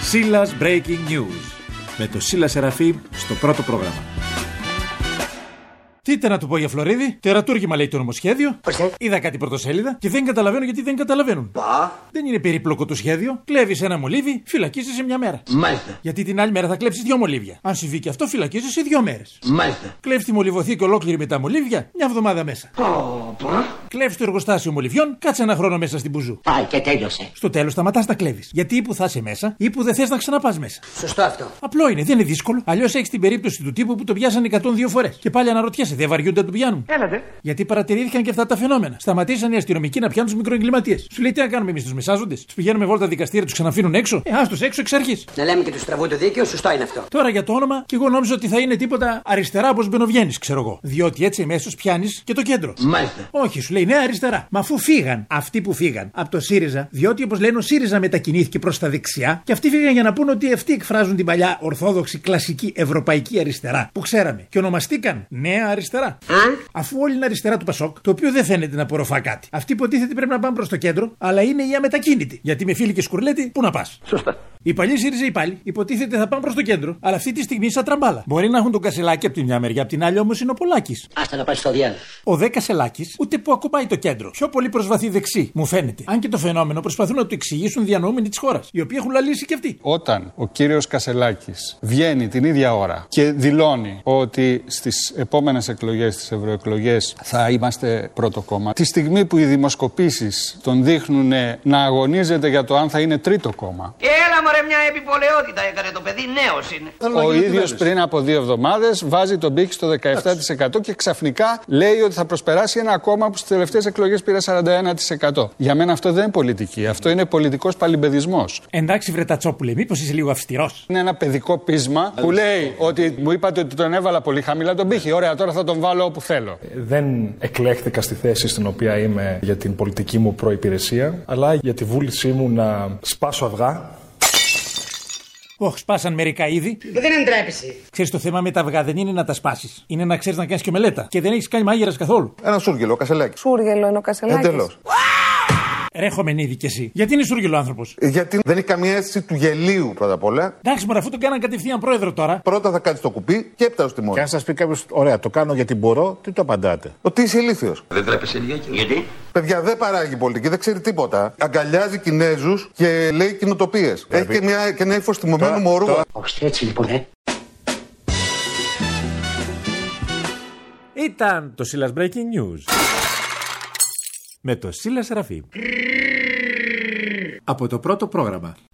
Σίλας Breaking News. Με το Σίλα Σεραφείμ στο πρώτο πρόγραμμα. Τι ήταν να του πω για Φλωρίδη, τερατούργημα λέει το νομοσχέδιο. Είδα κάτι πρωτοσέλιδα και δεν καταλαβαίνω γιατί δεν καταλαβαίνουν. Δεν είναι περίπλοκο το σχέδιο. Κλέβεις ένα μολύβι, φυλακίζεσαι μια μέρα. Μάλιστα. Γιατί την άλλη μέρα θα κλέψεις 2 μολύβια. Αν συμβεί και αυτό, φυλακίζεσαι 2 μέρες. Μάλιστα. Κλέβεις τη μολυβοθήκη ολόκληρη με τα μολύβια, μια εβδομάδα μέσα. Κλέβεις το εργοστάσιο μολυβιών, κάτσε ένα χρόνο μέσα στην μπουζού. Πάει και τέλειωσε. Στο τέλος σταματάς να κλέβεις. Γιατί ή που θα είσαι μέσα ή που δεν θες να ξαναπάς μέσα. Σωστό αυτό. Απλό είναι, δεν είναι δύσκολο. Αλλιώς έχεις την περίπτωση του τύπου που το πιάσανε 102 φορές. Και πάλι αναρωτιέσαι, δεν βαριούνται να του πιάνουν. Έλατε. Γιατί παρατηρήθηκαν και αυτά τα φαινόμενα. Σταματήσαν οι αστυνομικοί να πιάνουν τους μικροεγκληματίες. Σου λέει τι να κάνουμε εμείς, τους μεσάζοντες. Τους πηγαίνουμε βόλτα δικαστήρια, τους ξαναφήνουν έξω. Άστος έξω εξ αρχής. Να λέμε και του τραβού το δίκαιο, σωστό είναι αυτό. Τώρα για το όνομα, και εγώ νόμιζα ότι θα είναι τίποτα αριστερά όπως μπαινοβγαίνεις, ξέρω εγώ. Διότι έτσι αμέσως πιάνεις και το κέντρο. Μάλιστα. Όχι, σου λέει νέα αριστερά. Μα αφού φύγαν αυτοί που φύγαν από το ΣΥΡΙΖΑ, διότι όπως λένε ο ΣΥΡΙΖΑ μετακινήθηκε προς τα δεξιά, και αυτοί φύγαν για να πούνε ότι αυτοί εκφράζουν την παλιά ορθόδοξη κλασική ευρωπαϊκή αριστερά που ξέραμε. Και ονομαστήκαν νέα αριστερά. Αφού όλη είναι αριστερά του Πασόκ, το οποίο δεν φαίνεται να απορροφά κάτι. Αυτοί υποτίθεται πρέπει να πάνε προς το κέντρο, αλλά είναι οι αμετακίνητοι. Γιατί με φίλοι και σκουρλέτη, πού να πας. Σωστά. Οι παλιοί ΣΥΡΙΖΑ οι πάλι υποτίθεται θα πάνε προς το κέντρο, αλλά αυτή τη στιγμή σαν τραμπάλα. Μπορεί να έχουν τον Κασελάκη από τη μια μεριά, από την άλλη όμως είναι ο Πολάκης. Άστα να πάει στο διάλογο. Ο Δε Κασελάκης ούτε που ακουμπάει το κέντρο. Πιο πολύ προσβαθεί δεξί, μου φαίνεται. Αν και το φαινόμενο προσπαθούν να το εξηγήσουν διανοούμενοι της χώρας, οι οποίοι έχουν λαλήσει και αυτοί. Όταν ο κύριος Κασελάκης βγαίνει την ίδια ώρα και δηλώνει ότι στις επόμενες εκλογές, τις ευρωεκλογές, θα είμαστε πρώτο κόμμα, τη στιγμή που οι δημοσκοπήσεις τον δείχνουν να αγωνίζεται για το αν θα είναι τρίτο κόμμα. Έλα μωρέ, μια επιπολαιότητα έκανε το παιδί, νέος είναι. Ο ίδιος πριν από 2 εβδομάδες βάζει τον πύχη στο 17% και ξαφνικά λέει ότι θα προσπεράσει ένα κόμμα που στις τελευταίες εκλογές πήρε 41%. Για μένα αυτό δεν είναι πολιτική, αυτό είναι πολιτικός παλιμπεδισμός. Εντάξει, Βρετατσόπουλε, μήπως είσαι λίγο αυστηρός. Είναι ένα παιδικό πείσμα που λέει ότι μου είπατε ότι τον έβαλα πολύ χαμηλά τον πύχη. Ωραία, τώρα θα τον βάλω όπου θέλω. Δεν εκλέχθηκα στη θέση στην οποία είμαι για την πολιτική μου προϋπηρεσία, αλλά για τη βούλησή μου να σπάσω αυγά. Σπάσαν μερικά ήδη. Δεν εντρέπεσαι. Ξέρεις, το θέμα με τα αυγά δεν είναι να τα σπάσεις. Είναι να ξέρεις να κάνεις και μελέτα. Και δεν έχεις κάνει μάγειρας καθόλου. Ένα σούργελο, ο Κασελάκης. Σούργελο είναι ο Κασελάκης. Εντελώς. Ρέχομαι νύδι κι εσύ. Γιατί είναι σούργελο άνθρωπος. Γιατί δεν έχει καμία αίσθηση του γελίου πρώτα απ' όλα. Εντάξει, μωρέ, αφού τον κάναν κατευθείαν πρόεδρο τώρα. Πρώτα θα κάτσει το κουπί και έπειτα στο τιμόνι. Και αν σας πει κάποιος, ωραία, το κάνω γιατί μπορώ, τι το απαντάτε. Ότι είσαι ηλίθιος. Δεν τρέπεσαι λιγάκι. Γιατί? Παιδιά, δεν παράγει πολιτική, δεν ξέρει τίποτα. Αγκαλιάζει Κινέζους και λέει κοινοτοπίες. Έχει και ένα ύφος τιμωμένου μωρού. Όχι, έτσι λοιπόν, Ήταν το Σίλας Breaking News. Με το Σίλα Σεραφείμ. Από το πρώτο πρόγραμμα.